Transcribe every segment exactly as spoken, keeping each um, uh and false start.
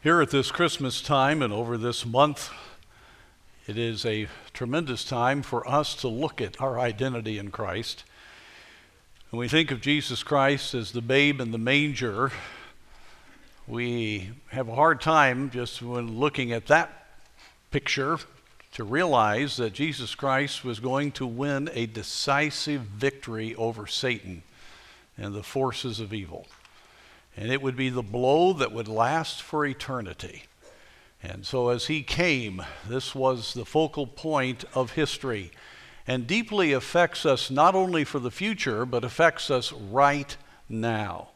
Here at this Christmas time and over this month, it is a tremendous time for us to look at our identity in Christ. When we think of Jesus Christ as the babe in the manger, we have a hard time just when looking at that picture to realize that Jesus Christ was going to win a decisive victory over Satan and the forces of evil. And it would be the blow that would last for eternity. And so as he came, this was the focal point of history and deeply affects us not only for the future, but affects us right now.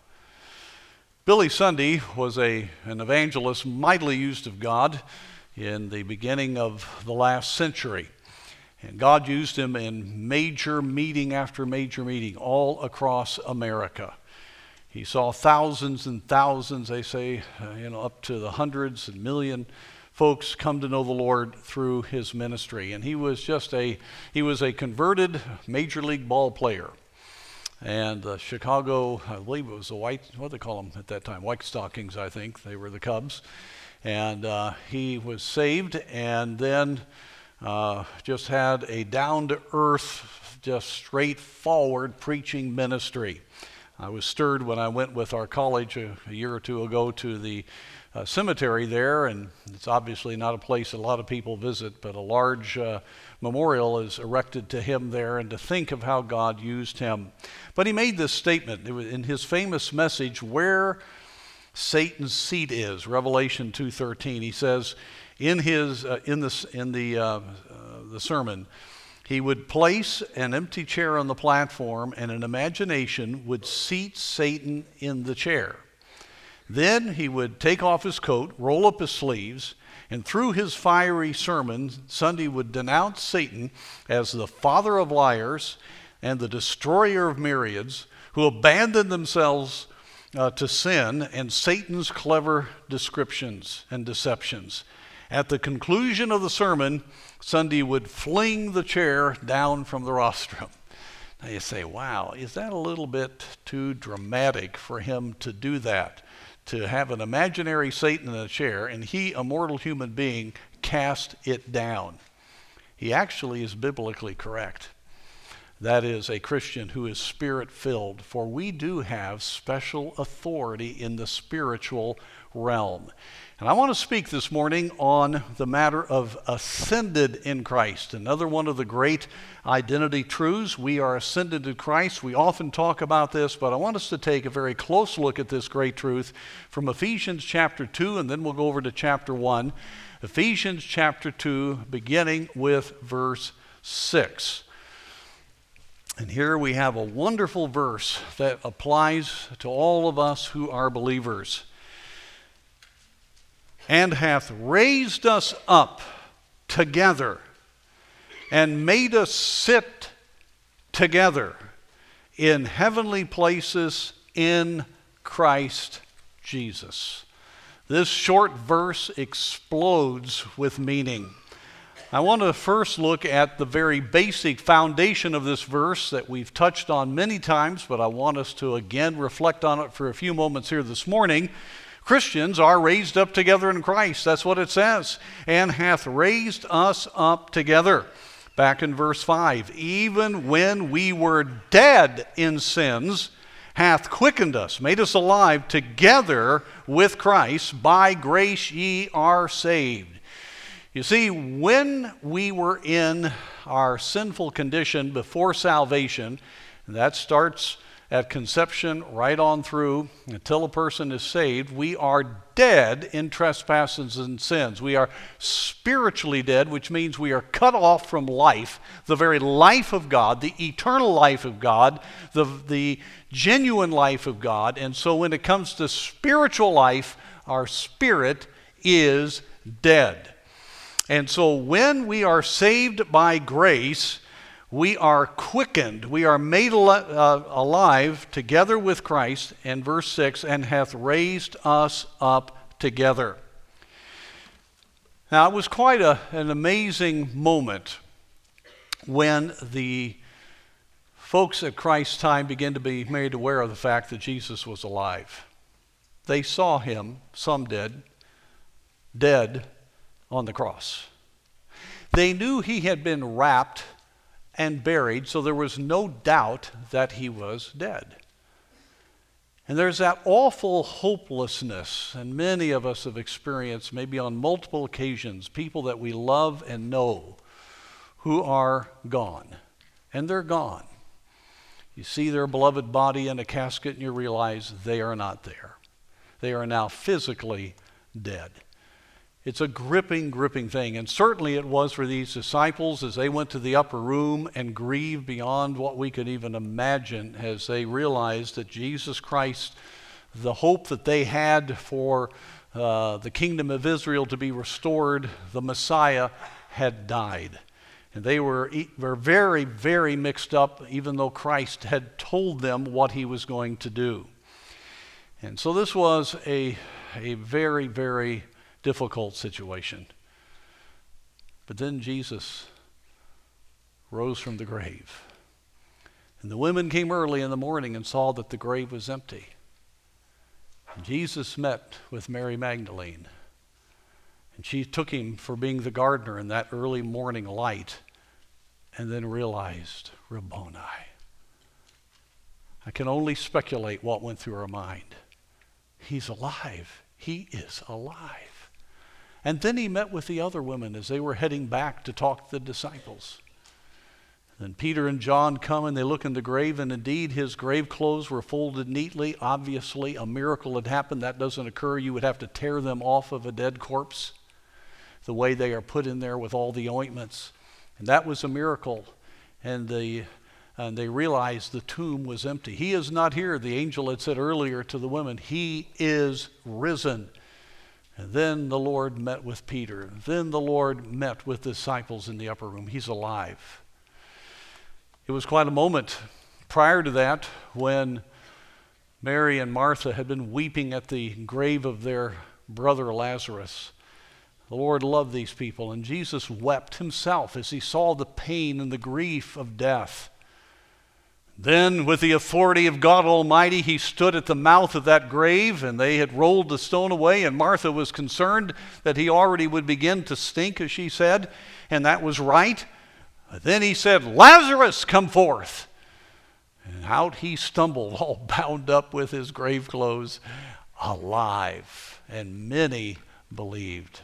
Billy Sunday was a, an evangelist mightily used of God in the beginning of the last century. And God used him in major meeting after major meeting all across America. He saw thousands and thousands, they say, uh, you know, up to the hundreds and million folks come to know the Lord through his ministry. And he was just a, he was a converted major league ball player. And uh, Chicago, I believe it was the White, what do they call them at that time? White Stockings, I think. They were the Cubs. And uh, he was saved and then uh, just had a down-to-earth, just straightforward preaching ministry. I was stirred when I went with our college a, a year or two ago to the uh, cemetery there, and it's obviously not a place a lot of people visit, but a large uh, memorial is erected to him there, and to think of how God used him. But he made this statement it was in his famous message, Where Satan's Seat Is, Revelation two thirteen. He says in his uh, in the in the uh, uh, the sermon, he would place an empty chair on the platform, and in imagination would seat Satan in the chair. Then he would take off his coat, roll up his sleeves, and through his fiery sermon, Sunday would denounce Satan as the father of liars and the destroyer of myriads, who abandoned themselves uh, to sin and Satan's clever descriptions and deceptions. At the conclusion of the sermon, Sunday would fling the chair down from the rostrum. Now you say, wow, is that a little bit too dramatic for him to do that? To have an imaginary Satan in a chair and he, a mortal human being, cast it down. He actually is biblically correct. That is a Christian who is spirit-filled, for we do have special authority in the spiritual realm. And I want to speak this morning on the matter of ascended in Christ. Another one of the great identity truths. We are ascended in Christ. We often talk about this, but I want us to take a very close look at this great truth from Ephesians chapter two, and then we'll go over to chapter one. Ephesians chapter two, beginning with verse six. And here we have a wonderful verse that applies to all of us who are believers. And hath raised us up together and made us sit together in heavenly places in Christ Jesus. This short verse explodes with meaning. I want to first look at the very basic foundation of this verse that we've touched on many times, but I want us to again reflect on it for a few moments here this morning. Christians are raised up together in Christ. That's what it says. And hath raised us up together. Back in verse five. Even when we were dead in sins, hath quickened us, made us alive together with Christ. By grace ye are saved. You see, when we were in our sinful condition before salvation, and that starts at conception right on through until a person is saved, we are dead in trespasses and sins. We are spiritually dead, which means we are cut off from life, the very life of God, the eternal life of God, the, the genuine life of God. And so when it comes to spiritual life, our spirit is dead. And so when we are saved by grace, we are quickened, we are made al- uh, alive together with Christ, in verse six, and hath raised us up together. Now, it was quite a, an amazing moment when the folks at Christ's time began to be made aware of the fact that Jesus was alive. They saw him, some did, dead on the cross. They knew he had been wrapped and buried, so there was no doubt that he was dead. And there's that awful hopelessness, and many of us have experienced, maybe on multiple occasions, people that we love and know who are gone. And they're gone. You see their beloved body in a casket and you realize they are not there. They are now physically dead. It's a gripping, gripping thing. And certainly it was for these disciples as they went to the upper room and grieved beyond what we could even imagine as they realized that Jesus Christ, the hope that they had for uh, the kingdom of Israel to be restored, the Messiah, had died. And they were, were very, very mixed up, even though Christ had told them what he was going to do. And so this was a, a very, very difficult situation. But then Jesus rose from the grave. And the women came early in the morning and saw that the grave was empty. And Jesus met with Mary Magdalene. And she took him for being the gardener in that early morning light, and then realized, Rabboni. I can only speculate what went through her mind. He's alive. He is alive. And then he met with the other women as they were heading back to talk to the disciples. Then Peter and John come and they look in the grave, and indeed his grave clothes were folded neatly. Obviously a miracle had happened. That doesn't occur. You would have to tear them off of a dead corpse, the way they are put in there with all the ointments. And that was a miracle. And the and they realized the tomb was empty. He is not here. The angel had said earlier to the women, he is risen. And then the Lord met with Peter. Then the Lord met with the disciples in the upper room. He's alive. It was quite a moment prior to that when Mary and Martha had been weeping at the grave of their brother Lazarus. The Lord loved these people, and Jesus wept himself as he saw the pain and the grief of death. Then, with the authority of God Almighty, he stood at the mouth of that grave, and they had rolled the stone away, and Martha was concerned that he already would begin to stink, as she said, and that was right. But then he said, Lazarus, come forth. And out he stumbled, all bound up with his grave clothes, alive, and many believed.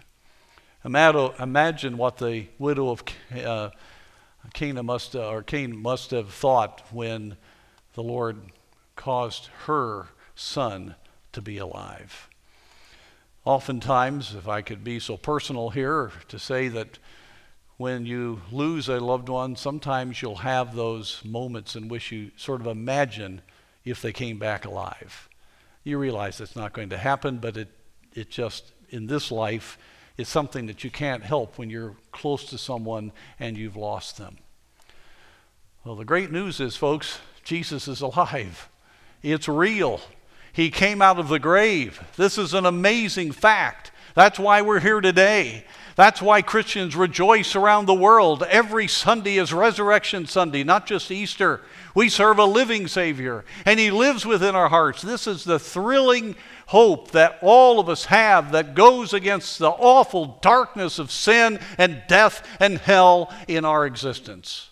Imagine what the widow of uh, Cana must, uh, or Cain must have thought when the Lord caused her son to be alive. Oftentimes, if I could be so personal here, to say that when you lose a loved one, sometimes you'll have those moments in which you sort of imagine if they came back alive. You realize it's not going to happen, but it, it just, in this life, it's something that you can't help when you're close to someone and you've lost them. Well, the great news is, folks, Jesus is alive. It's real. He came out of the grave. This is an amazing fact. That's why we're here today. That's why Christians rejoice around the world. Every Sunday is Resurrection Sunday, not just Easter. We serve a living Savior, and He lives within our hearts. This is the thrilling hope that all of us have that goes against the awful darkness of sin and death and hell in our existence.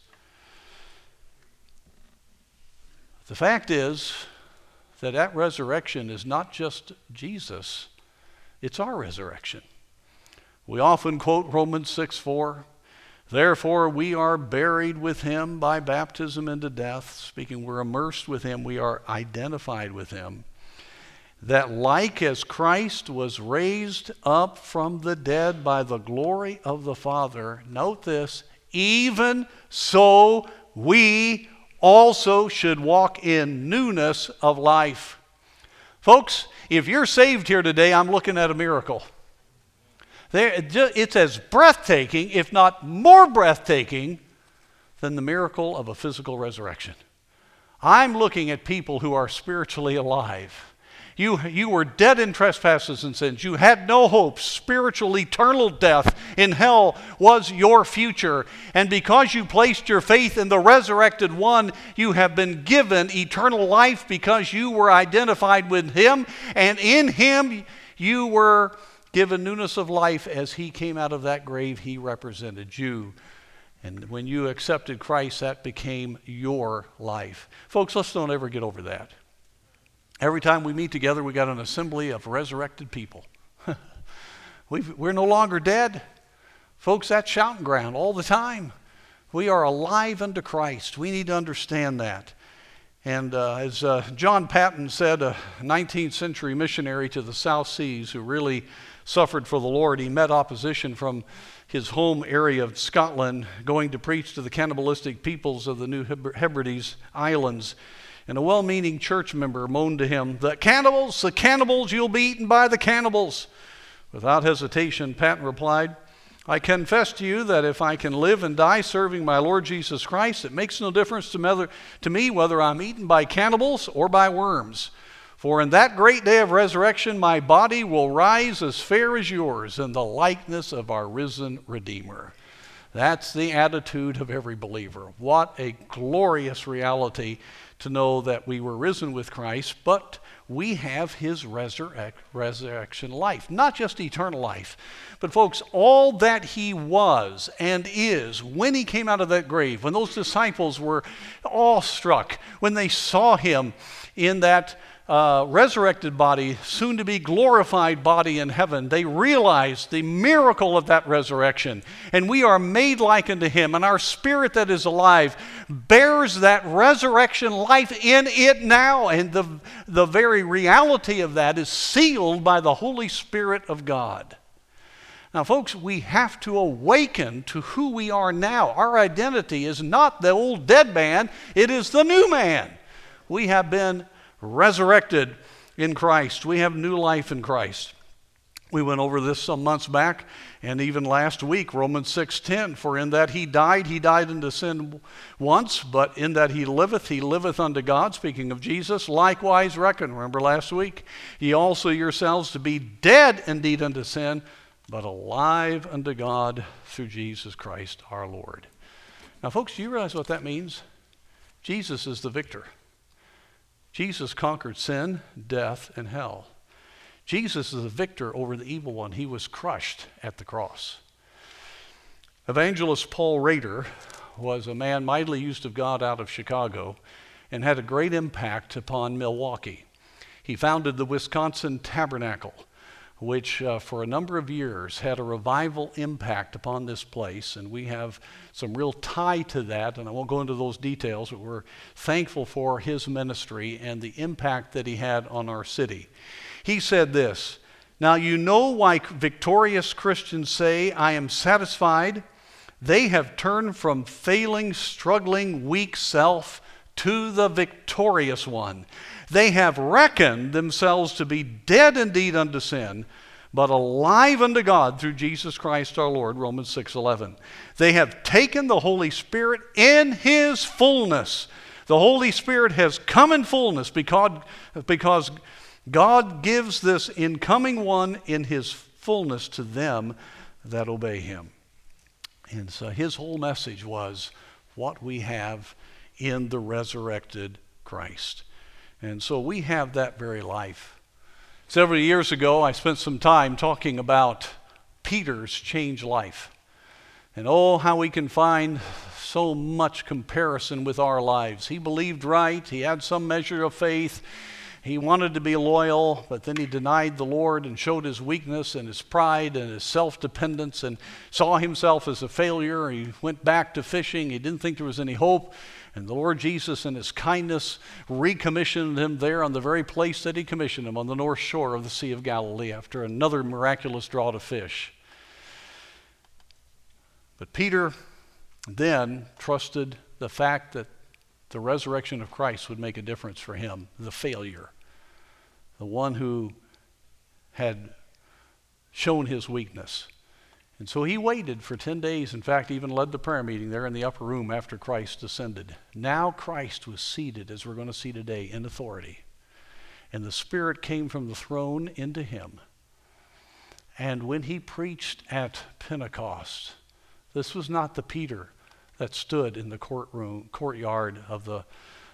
The fact is that that resurrection is not just Jesus, it's our resurrection. We often quote Romans six four. Therefore we are buried with him by baptism into death. Speaking, we're immersed with him, we are identified with him. That like as Christ was raised up from the dead by the glory of the Father, note this, even so we also should walk in newness of life. Folks, if you're saved here today, I'm looking at a miracle. There, it's as breathtaking, if not more breathtaking, than the miracle of a physical resurrection. I'm looking at people who are spiritually alive. You, you were dead in trespasses and sins. You had no hope. Spiritual, eternal death in hell was your future. And because you placed your faith in the resurrected one, you have been given eternal life because you were identified with him. And in him, you were given newness of life as he came out of that grave. He represented you. And when you accepted Christ, that became your life. Folks, let's don't ever get over that. Every time we meet together, we got an assembly of resurrected people. We've, we're no longer dead. Folks, that's shouting ground all the time. We are alive unto Christ. We need to understand that. And uh, as uh, John Paton said, a nineteenth century missionary to the South Seas who really suffered for the Lord, he met opposition from his home area of Scotland, going to preach to the cannibalistic peoples of the New Hebrides Islands. And a well-meaning church member moaned to him, "The cannibals, the cannibals, you'll be eaten by the cannibals." Without hesitation, Patton replied, "I confess to you that if I can live and die serving my Lord Jesus Christ, it makes no difference to me, to me whether I'm eaten by cannibals or by worms. For in that great day of resurrection, my body will rise as fair as yours in the likeness of our risen Redeemer." That's the attitude of every believer. What a glorious reality to know that we were risen with Christ, but we have his resurrect, resurrection life. Not just eternal life, but folks, all that he was and is when he came out of that grave, when those disciples were awestruck, when they saw him in that Uh, resurrected body, soon to be glorified body in heaven, they realized the miracle of that resurrection. And we are made like unto him, and our spirit that is alive bears that resurrection life in it now. And the, the very reality of that is sealed by the Holy Spirit of God. Now, folks, we have to awaken to who we are now. Our identity is not the old dead man, it is the new man. We have been resurrected in Christ. We have new life in Christ. We went over this some months back, and even last week, Romans six ten, "For in that he died, he died unto sin once, but in that he liveth, he liveth unto God," speaking of Jesus, "likewise reckon," remember last week, "ye also yourselves to be dead indeed unto sin, but alive unto God through Jesus Christ our Lord." Now, folks, do you realize what that means? Jesus is the victor. Jesus conquered sin, death, and hell. Jesus is the victor over the evil one. He was crushed at the cross. Evangelist Paul Rader was a man mightily used of God out of Chicago and had a great impact upon Milwaukee. He founded the Wisconsin Tabernacle, which uh, for a number of years had a revival impact upon this place, and we have some real tie to that, and I won't go into those details, but we're thankful for his ministry and the impact that he had on our city. He said this, "Now you know why victorious Christians say, 'I am satisfied.' They have turned from failing, struggling, weak self to the victorious one. They have reckoned themselves to be dead indeed unto sin, but alive unto God through Jesus Christ our Lord," Romans six eleven. "They have taken the Holy Spirit in his fullness." The Holy Spirit has come in fullness because, because God gives this incoming one in his fullness to them that obey him. And so his whole message was what we have in the resurrected Christ. And so we have that very life. Several years ago, I spent some time talking about Peter's changed life. And oh, how we can find so much comparison with our lives. He believed right. He had some measure of faith. He wanted to be loyal, but then he denied the Lord and showed his weakness and his pride and his self-dependence and saw himself as a failure. He went back to fishing. He didn't think there was any hope. And the Lord Jesus, in his kindness, recommissioned him there on the very place that he commissioned him, on the north shore of the Sea of Galilee, after another miraculous draught of fish. But Peter then trusted the fact that the resurrection of Christ would make a difference for him, the failure, the one who had shown his weakness. And so he waited for ten days, in fact, even led the prayer meeting there in the upper room after Christ ascended. Now Christ was seated, as we're going to see today, in authority. And the Spirit came from the throne into him. And when he preached at Pentecost, this was not the Peter that stood in the courtroom, courtyard of the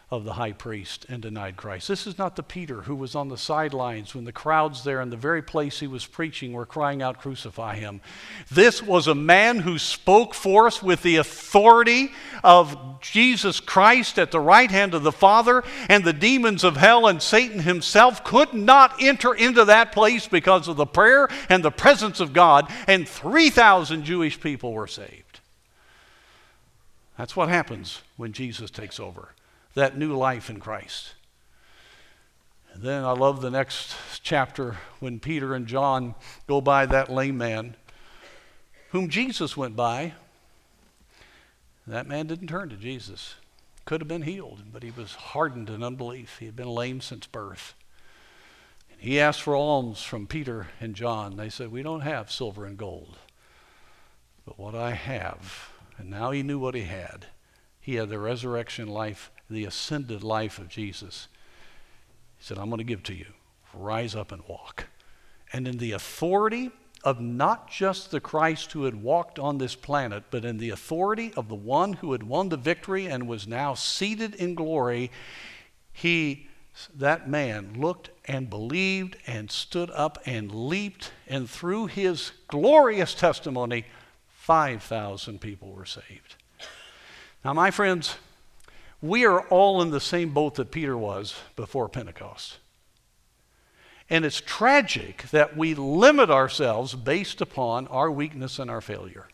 of the high priest and denied Christ. This is not the Peter who was on the sidelines when the crowds there in the very place he was preaching were crying out, "Crucify him." This was a man who spoke forth with the authority of Jesus Christ at the right hand of the Father, and the demons of hell and Satan himself could not enter into that place because of the prayer and the presence of God, and three thousand Jewish people were saved. That's what happens when Jesus takes over. That new life in Christ. And then I love the next chapter when Peter and John go by that lame man whom Jesus went by. That man didn't turn to Jesus. Could have been healed, but he was hardened in unbelief. He had been lame since birth. And he asked for alms from Peter and John. They said, "We don't have silver and gold, but what I have." And now he knew what he had. He had the resurrection life, the ascended life of Jesus. He said, "I'm going to give to you. Rise up and walk." And in the authority of not just the Christ who had walked on this planet, but in the authority of the one who had won the victory and was now seated in glory, he, that man, looked and believed and stood up and leaped, and through his glorious testimony, five thousand people were saved. Now, my friends, we are all in the same boat that Peter was before Pentecost. And it's tragic that we limit ourselves based upon our weakness and our failure.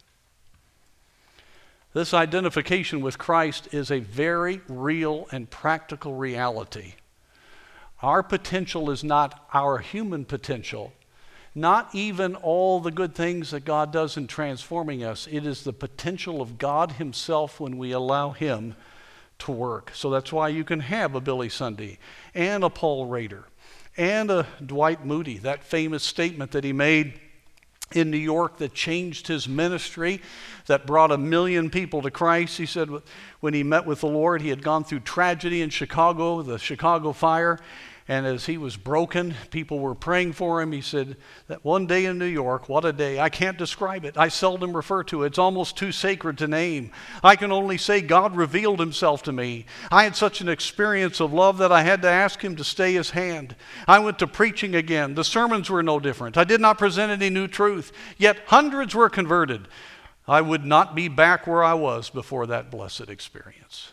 This identification with Christ is a very real and practical reality. Our potential is not our human potential, not even all the good things that God does in transforming us. It is the potential of God himself when we allow him to work. So that's why you can have a Billy Sunday and a Paul Rader and a Dwight Moody, that famous statement that he made in New York that changed his ministry, that brought a million people to Christ. He said when he met with the Lord, he had gone through tragedy in Chicago, the Chicago fire, and as he was broken, people were praying for him. He said that one day in New York, what a day. I can't describe it. I seldom refer to it. It's almost too sacred to name. I can only say God revealed himself to me. I had such an experience of love that I had to ask him to stay his hand. I went to preaching again. The sermons were no different. I did not present any new truth, yet hundreds were converted. I would not be back where I was before that blessed experience.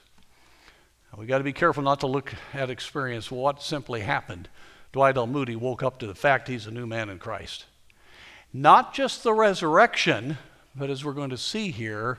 We got to be careful not to look at experience. What simply happened? Dwight L. Moody woke up to the fact he's a new man in Christ. Not just the resurrection, but as we're going to see here,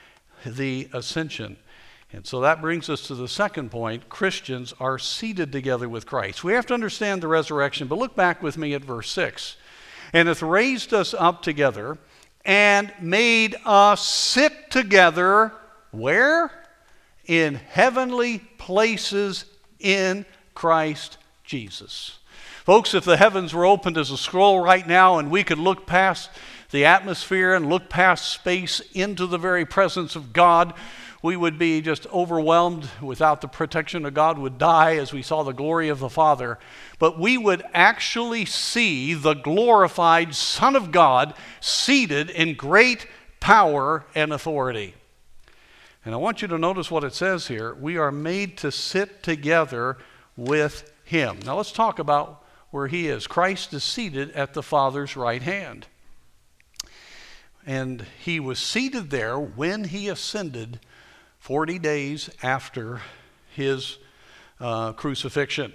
the ascension. And so that brings us to the second point. Christians are seated together with Christ. We have to understand the resurrection, but look back with me at verse six. "And hath raised us up together and made us sit together," where? "In heavenly places in Christ Jesus." Folks, if the heavens were opened as a scroll right now and we could look past the atmosphere and look past space into the very presence of God, we would be just overwhelmed. Without the protection of God, would die as we saw the glory of the Father. But we would actually see the glorified Son of God seated in great power and authority. And I want you to notice what it says here. We are made to sit together with him. Now let's talk about where he is. Christ is seated at the Father's right hand. And he was seated there when he ascended forty days after his uh, crucifixion.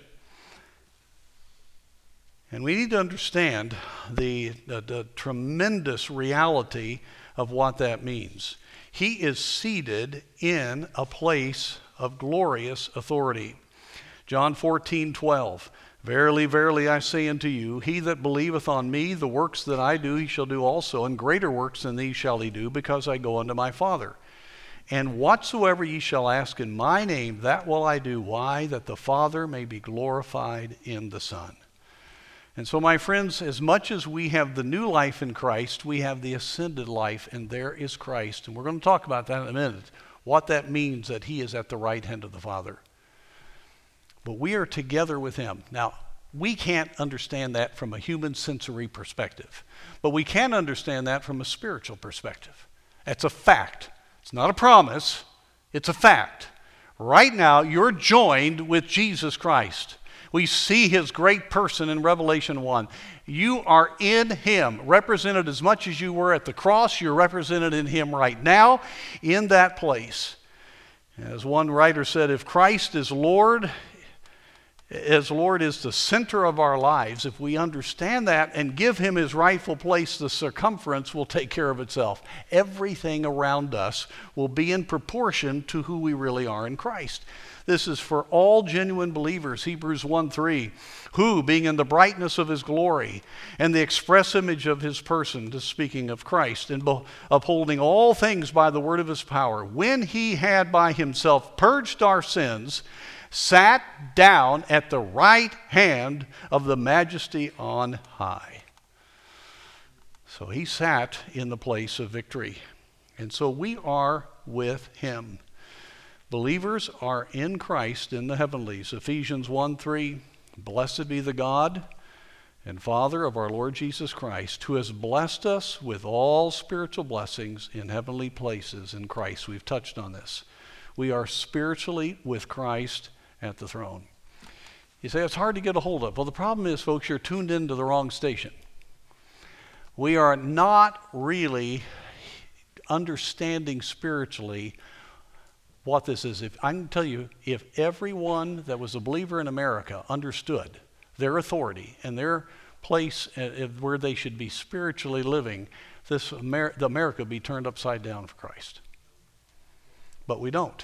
And we need to understand the, the, the tremendous reality of what that means. He is seated in a place of glorious authority. John fourteen twelve. "Verily, verily, I say unto you, he that believeth on me, the works that I do, he shall do also, and greater works than these shall he do, because I go unto my Father. And whatsoever ye shall ask in my name, that will I do." Why? "That the Father may be glorified in the Son." And so, my friends, as much as we have the new life in Christ, we have the ascended life, and there is Christ. And we're going to talk about that in a minute, what that means that he is at the right hand of the Father. But we are together with him. Now, we can't understand that from a human sensory perspective, but we can understand that from a spiritual perspective. It's a fact. It's not a promise. It's a fact. Right now, you're joined with Jesus Christ. We see his great person in Revelation one. You are in him, represented as much as you were at the cross. You're represented in him right now, in that place. As one writer said, if Christ is Lord, as Lord is the center of our lives, if we understand that and give him his rightful place, the circumference will take care of itself. Everything around us will be in proportion to who we really are in Christ. This is for all genuine believers, Hebrews one three, who, being in the brightness of his glory and the express image of his person, this speaking of Christ, and upholding all things by the word of his power, when he had by himself purged our sins, sat down at the right hand of the majesty on high. So he sat in the place of victory. And so we are with him. Believers are in Christ in the heavenlies. Ephesians one three, blessed be the God and Father of our Lord Jesus Christ, who has blessed us with all spiritual blessings in heavenly places in Christ. We've touched on this. We are spiritually with Christ at the throne. You say it's hard to get a hold of. Well, the problem is, folks, you're tuned into the wrong station. We are not really understanding spiritually what this is. If I can tell you, if everyone that was a believer in America understood their authority and their place where they should be spiritually living, this Amer- the America would be turned upside down for Christ. But we don't.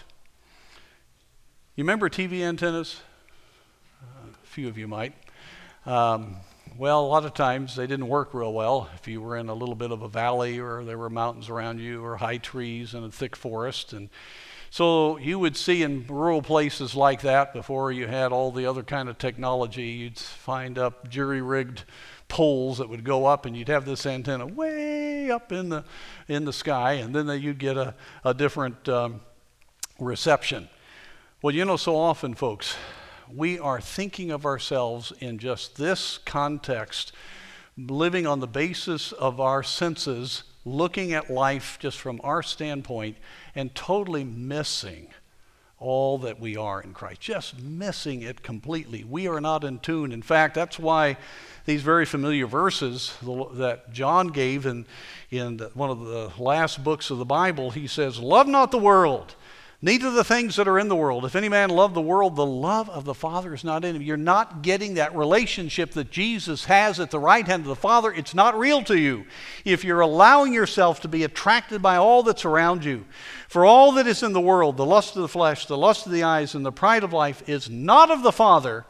You remember T V antennas? Uh, a few of you might. Um, well, a lot of times they didn't work real well if you were in a little bit of a valley or there were mountains around you or high trees and a thick forest. And so you would see in rural places like that, before you had all the other kind of technology, you'd find up jury-rigged poles that would go up, and you'd have this antenna way up in the in the sky, and then you'd get a, a different um, reception. Well, you know, so often, folks, we are thinking of ourselves in just this context, living on the basis of our senses, looking at life just from our standpoint, and totally missing all that we are in Christ, just missing it completely. We are not in tune. In fact, that's why these very familiar verses that John gave in, in one of the last books of the Bible, he says, love not the world, neither the things that are in the world. If any man love the world, the love of the Father is not in him. You're not getting that relationship that Jesus has at the right hand of the Father. It's not real to you. If you're allowing yourself to be attracted by all that's around you, for all that is in the world, the lust of the flesh, the lust of the eyes, and the pride of life is not of the Father,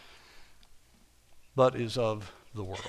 but is of the world.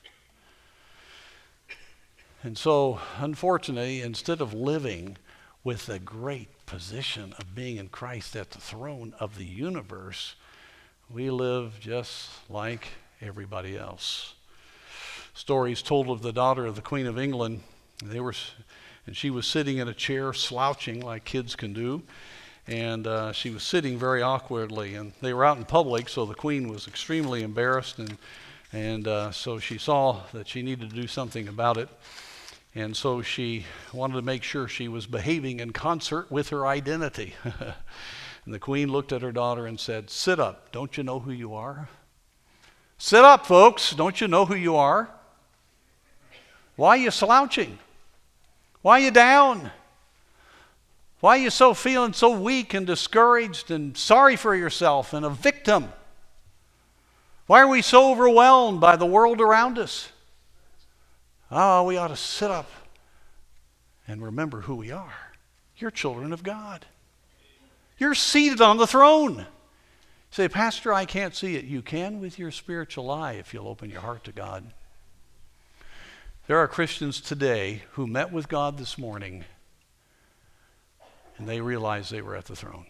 And so, unfortunately, instead of living with the great position of being in Christ at the throne of the universe, we live just like everybody else. Stories told of the daughter of the Queen of England. They were, and she was sitting in a chair, slouching like kids can do, and uh, she was sitting very awkwardly. And they were out in public, so the Queen was extremely embarrassed, and and uh, so she saw that she needed to do something about it. And so she wanted to make sure she was behaving in concert with her identity. And the Queen looked at her daughter and said, sit up, don't you know who you are? Sit up, folks, don't you know who you are? Why are you slouching? Why are you down? Why are you so feeling so weak and discouraged and sorry for yourself and a victim? Why are we so overwhelmed by the world around us? Oh, we ought to sit up and remember who we are. You're children of God. You're seated on the throne. You say, Pastor, I can't see it. You can with your spiritual eye if you'll open your heart to God. There are Christians today who met with God this morning and they realized they were at the throne.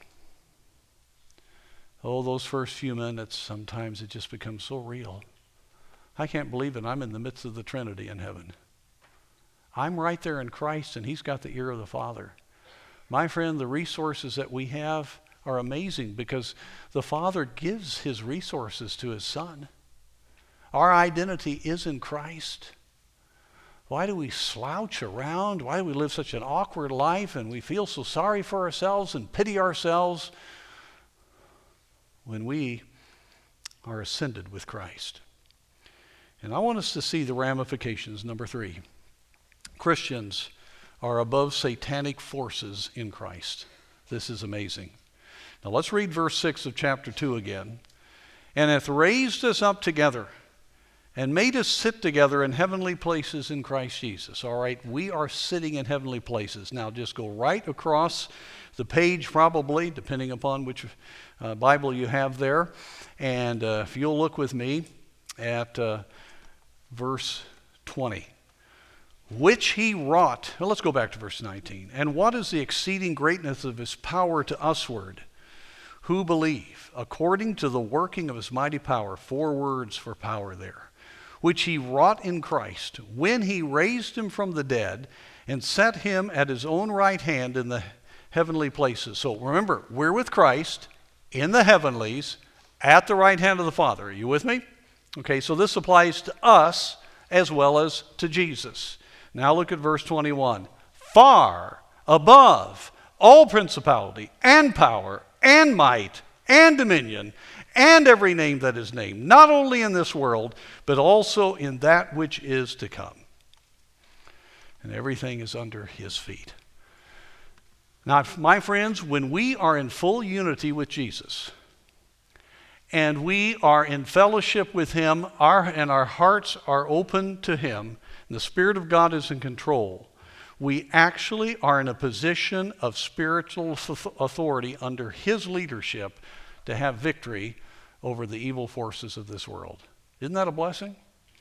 Oh, those first few minutes, sometimes it just becomes so real. I can't believe it. I'm in the midst of the Trinity in heaven. I'm right there in Christ, and he's got the ear of the Father. My friend, the resources that we have are amazing because the Father gives his resources to his Son. Our identity is in Christ. Why do we slouch around? Why do we live such an awkward life and we feel so sorry for ourselves and pity ourselves when we are ascended with Christ? And I want us to see the ramifications. Number three, Christians are above satanic forces in Christ. This is amazing. Now let's read verse six of chapter two again. And hath raised us up together and made us sit together in heavenly places in Christ Jesus. All right, we are sitting in heavenly places. Now just go right across the page probably, depending upon which uh, Bible you have there. And uh, if you'll look with me at uh, verse twenty. Which he wrought. Well, let's go back to verse nineteen. And what is the exceeding greatness of his power to usward, who believe, according to the working of his mighty power. Four words for power there. Which he wrought in Christ, when he raised him from the dead and set him at his own right hand in the heavenly places. So remember, we're with Christ in the heavenlies at the right hand of the Father. Are you with me? Okay, so this applies to us as well as to Jesus. Now look at verse twenty-one. Far above all principality and power and might and dominion and every name that is named, not only in this world, but also in that which is to come. And everything is under his feet. Now, my friends, when we are in full unity with Jesus, and we are in fellowship with him, our, and our hearts are open to him, and the Spirit of God is in control, we actually are in a position of spiritual authority under his leadership to have victory over the evil forces of this world. Isn't that a blessing?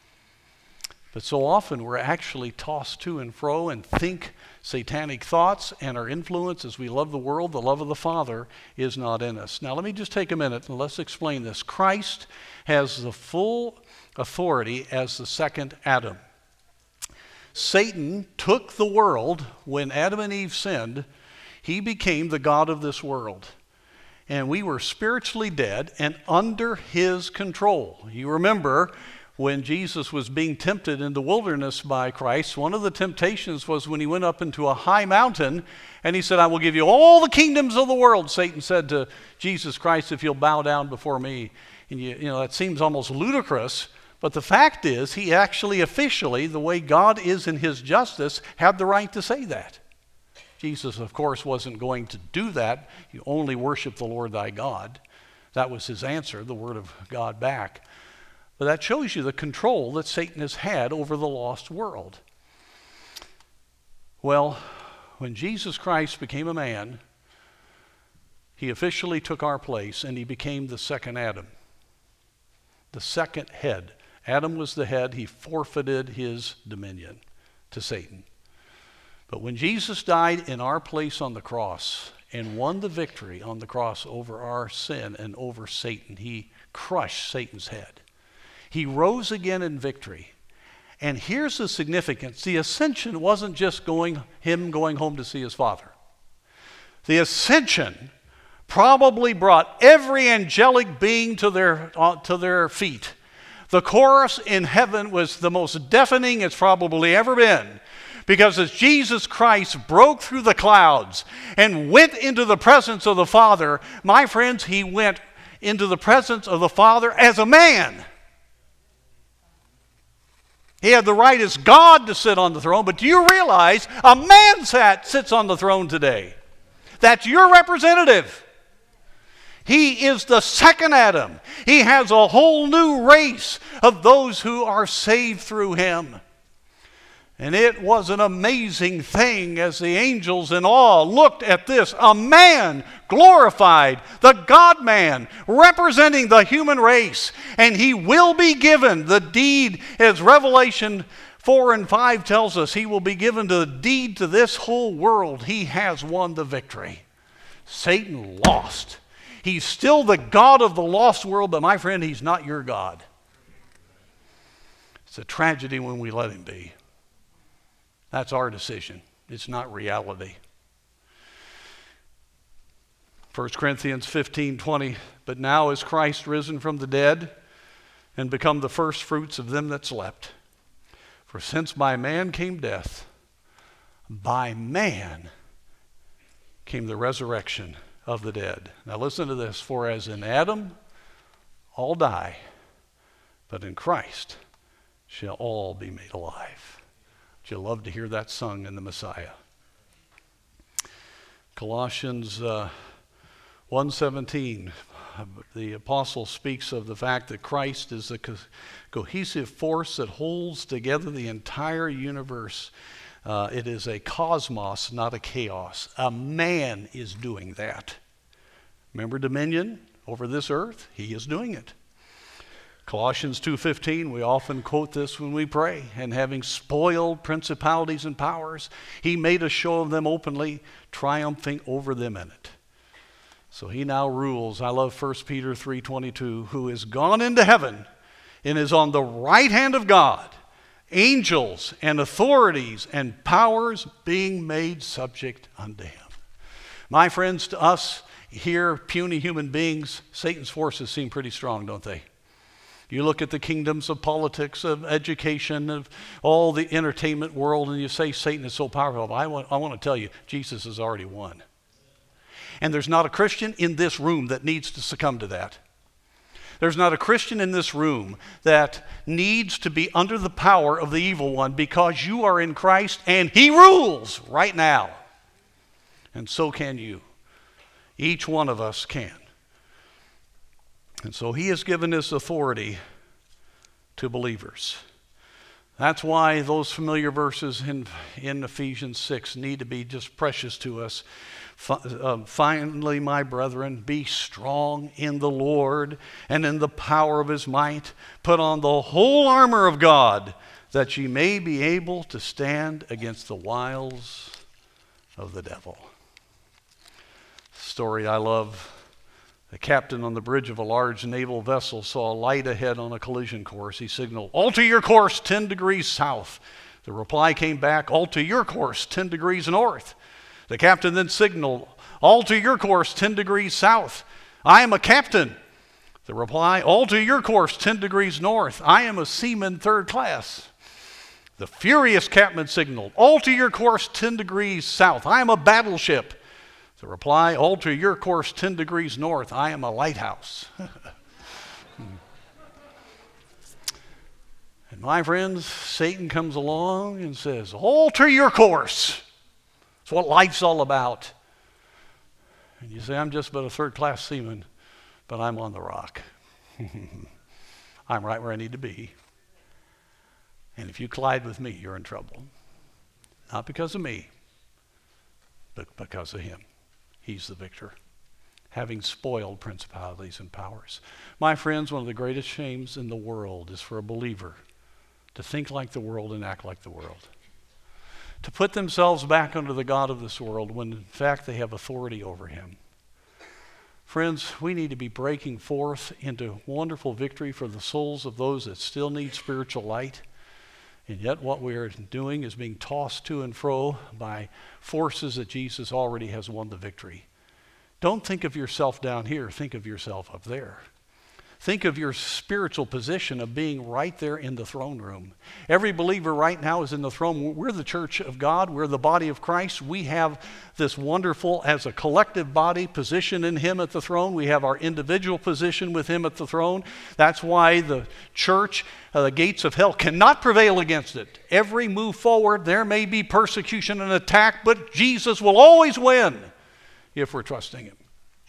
But so often we're actually tossed to and fro and think satanic thoughts, and our influence as we love the world, the love of the Father, is not in us. Now let me just take a minute and let's explain this. Christ has the full authority as the second Adam. Satan took the world. When Adam and Eve sinned, he became the god of this world. And we were spiritually dead and under his control. You remember when Jesus was being tempted in the wilderness by Christ, one of the temptations was when he went up into a high mountain and he said, I will give you all the kingdoms of the world. Satan said to Jesus Christ, if you'll bow down before me. And you, you know, that seems almost ludicrous. But the fact is, he actually officially, the way God is in his justice, had the right to say that. Jesus, of course, wasn't going to do that. You only worship the Lord thy God. That was his answer, the word of God back. But that shows you the control that Satan has had over the lost world. Well, when Jesus Christ became a man, he officially took our place and he became the second Adam, the second head. Adam was the head. He forfeited his dominion to Satan. But when Jesus died in our place on the cross and won the victory on the cross over our sin and over Satan, he crushed Satan's head. He rose again in victory. And here's the significance. The ascension wasn't just going him going home to see his Father. The ascension probably brought every angelic being to their, uh, to their feet. The chorus in heaven was the most deafening it's probably ever been. Because as Jesus Christ broke through the clouds and went into the presence of the Father, my friends, he went into the presence of the Father as a man. He had the right as God to sit on the throne, but do you realize a man sat, sits on the throne today? That's your representative. He is the second Adam. He has a whole new race of those who are saved through him. And it was an amazing thing as the angels in awe looked at this. A man glorified, the God-man, representing the human race. And he will be given the deed, as Revelation four and five tells us, he will be given the deed to this whole world. He has won the victory. Satan lost. He's still the God of the lost world, but my friend, he's not your God. It's a tragedy when we let him be. That's our decision. It's not reality. First Corinthians fifteen twenty, but now is Christ risen from the dead and become the first fruits of them that slept. For since by man came death, by man came the resurrection of the dead. Now listen to this. For as in Adam all die, but in Christ shall all be made alive. Would you love to hear that sung in the Messiah? Colossians uh, one seventeen, the apostle speaks of the fact that Christ is the co- cohesive force that holds together the entire universe. Uh, it is a cosmos, not a chaos. A man is doing that. Remember dominion over this earth? He is doing it. Colossians two fifteen, we often quote this when we pray. And having spoiled principalities and powers, he made a show of them openly, triumphing over them in it. So he now rules. I love First Peter three twenty-two, who is gone into heaven and is on the right hand of God, angels and authorities and powers being made subject unto him. My friends, to us here, puny human beings, Satan's forces seem pretty strong, don't they? You look at the kingdoms of politics, of education, of all the entertainment world, and you say Satan is so powerful. But I want, I want to tell you, Jesus has already won. And there's not a Christian in this room that needs to succumb to that. There's not a Christian in this room that needs to be under the power of the evil one, because you are in Christ and he rules right now. And so can you. Each one of us can. And so he has given his authority to believers. That's why those familiar verses in, in Ephesians six need to be just precious to us. Finally, my brethren, be strong in the Lord and in the power of his might. Put on the whole armor of God, that ye may be able to stand against the wiles of the devil. Story I love. The captain on the bridge of a large naval vessel saw a light ahead on a collision course. He signaled, "Alter your course ten degrees south." The reply came back, "Alter your course ten degrees north." The captain then signaled, "Alter your course ten degrees south." "I am a captain." The reply, "Alter your course ten degrees north. I am a seaman third class." The furious captain signaled, "Alter your course ten degrees south. I am a battleship." The reply, "Alter your course ten degrees north. I am a lighthouse." And my friends, Satan comes along and says, "Alter your course." It's what life's all about. And you say, "I'm just but a third-class seaman, but I'm on the rock." I'm right where I need to be. And if you collide with me, you're in trouble. Not because of me, but because of him. He's the victor, having spoiled principalities and powers. My friends, one of the greatest shames in the world is for a believer to think like the world and act like the world. To put themselves back under the God of this world when in fact they have authority over him. Friends, we need to be breaking forth into wonderful victory for the souls of those that still need spiritual light. And yet what we are doing is being tossed to and fro by forces that Jesus already has won the victory. Don't think of yourself down here. Think of yourself up there. Think of your spiritual position of being right there in the throne room. Every believer right now is in the throne. We're the church of God. We're the body of Christ. We have this wonderful, as a collective body, position in him at the throne. We have our individual position with him at the throne. That's why the church, uh, the gates of hell cannot prevail against it. Every move forward, there may be persecution and attack, but Jesus will always win if we're trusting him.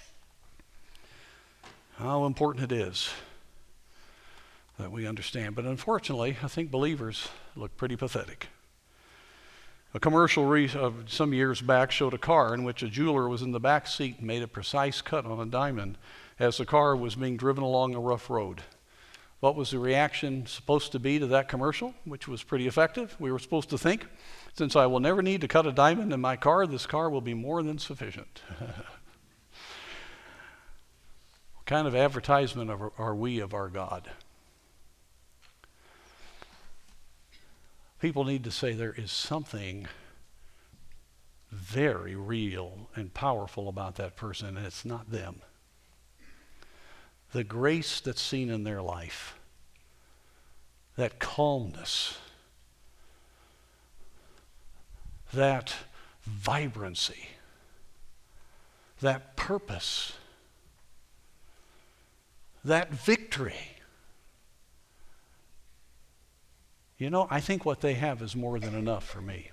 How important it is that we understand. But unfortunately, I think believers look pretty pathetic. A commercial re- uh, some years back showed a car in which a jeweler was in the back seat and made a precise cut on a diamond as the car was being driven along a rough road. What was the reaction supposed to be to that commercial, which was pretty effective? We were supposed to think, since I will never need to cut a diamond in my car, this car will be more than sufficient. What kind of advertisement are we of our God? People need to say there is something very real and powerful about that person, and it's not them. The grace that's seen in their life, that calmness, that vibrancy, that purpose, that victory. You know, I think what they have is more than enough for me.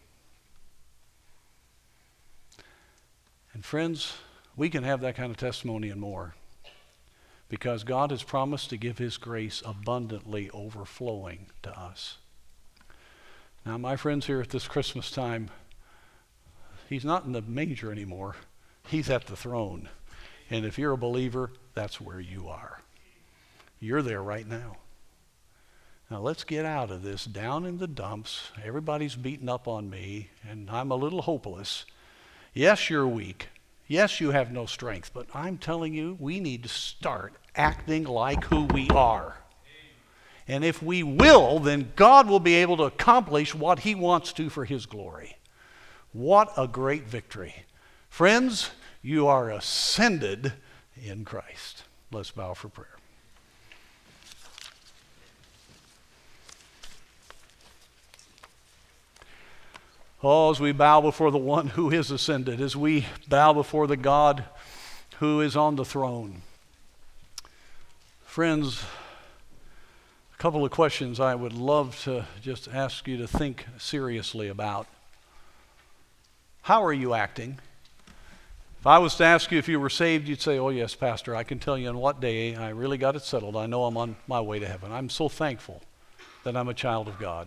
And friends, we can have that kind of testimony and more, because God has promised to give his grace abundantly overflowing to us. Now, my friends, here at this Christmas time, he's not in the manger anymore. He's at the throne. And if you're a believer, that's where you are. You're there right now. Now, let's get out of this down in the dumps. Everybody's beating up on me, and I'm a little hopeless. Yes, you're weak. Yes, you have no strength. But I'm telling you, we need to start acting like who we are. And if we will, then God will be able to accomplish what he wants to for his glory. What a great victory. Friends, you are ascended in Christ. Let's bow for prayer. Oh, as we bow before the one who is ascended, as we bow before the God who is on the throne. Friends, a couple of questions I would love to just ask you to think seriously about. How are you acting? If I was to ask you if you were saved, you'd say, oh yes, Pastor, I can tell you on what day I really got it settled. I know I'm on my way to heaven. I'm so thankful that I'm a child of God.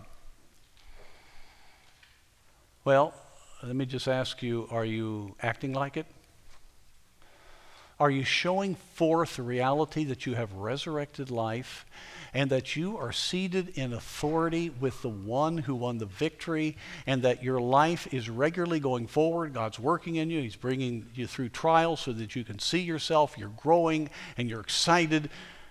Well, let me just ask you, are you acting like it? Are you showing forth the reality that you have resurrected life and that you are seated in authority with the one who won the victory, and that your life is regularly going forward? God's working in you. He's bringing you through trials so that you can see yourself, you're growing, and you're excited.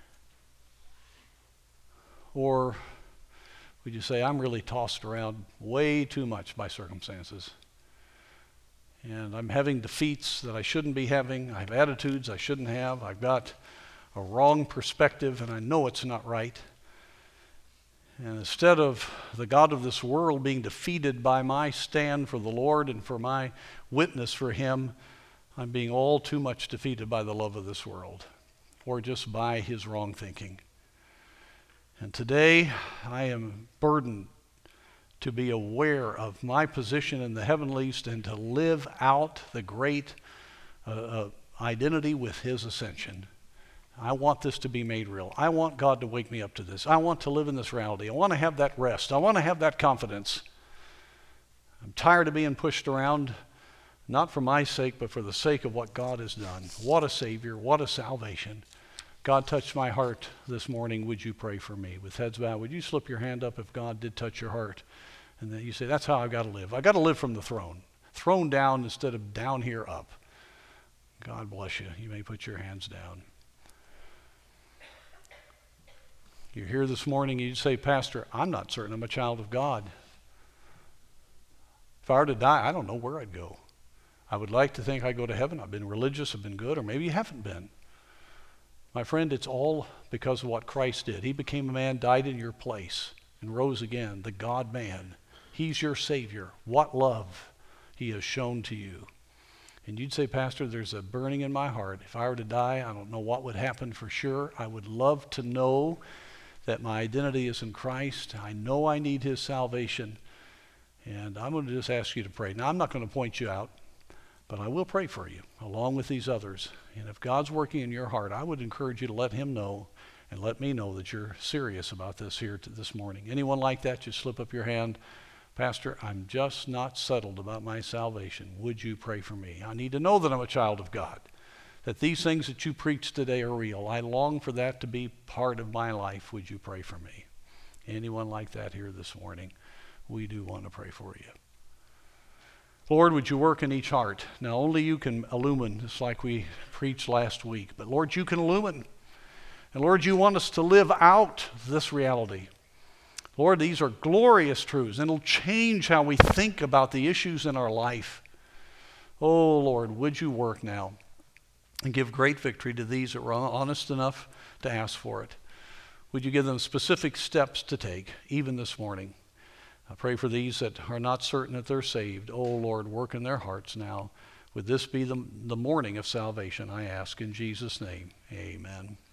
Or would you say, I'm really tossed around way too much by circumstances, and I'm having defeats that I shouldn't be having. I have attitudes I shouldn't have. I've got a wrong perspective, and I know it's not right. And instead of the God of this world being defeated by my stand for the Lord and for my witness for him, I'm being all too much defeated by the love of this world, or just by his wrong thinking. And today, I am burdened to be aware of my position in the heavenlies and to live out the great uh, uh, identity with his ascension. I want this to be made real. I want God to wake me up to this. I want to live in this reality. I want to have that rest. I want to have that confidence. I'm tired of being pushed around, not for my sake, but for the sake of what God has done. What a Savior. What a salvation. God touched my heart this morning. Would you pray for me? With heads bowed, would you slip your hand up if God did touch your heart? And then you say, that's how I've got to live. I've got to live from the throne. Throne down instead of down here up. God bless you. You may put your hands down. You're here this morning and you say, Pastor, I'm not certain I'm a child of God. If I were to die, I don't know where I'd go. I would like to think I'd go to heaven. I've been religious, I've been good, or maybe you haven't been. My friend, it's all because of what Christ did. He became a man, died in your place, and rose again, the God-man. He's your Savior. What love he has shown to you. And you'd say, Pastor, there's a burning in my heart. If I were to die, I don't know what would happen for sure. I would love to know that my identity is in Christ. I know I need his salvation. And I'm going to just ask you to pray. Now, I'm not going to point you out, but I will pray for you along with these others. And if God's working in your heart, I would encourage you to let him know and let me know that you're serious about this here to this morning. Anyone like that, just slip up your hand. Pastor, I'm just not settled about my salvation. Would you pray for me? I need to know that I'm a child of God, that these things that you preach today are real. I long for that to be part of my life. Would you pray for me? Anyone like that here this morning? We do want to pray for you. Lord, would you work in each heart? Now, only you can illumine, just like we preached last week. But Lord, you can illumine. And Lord, you want us to live out this reality. Lord, these are glorious truths, and it'll change how we think about the issues in our life. Oh, Lord, would you work now and give great victory to these that were honest enough to ask for it. Would you give them specific steps to take, even this morning? I pray for these that are not certain that they're saved. Oh, Lord, work in their hearts now. Would this be the, the morning of salvation, I ask in Jesus' name. Amen.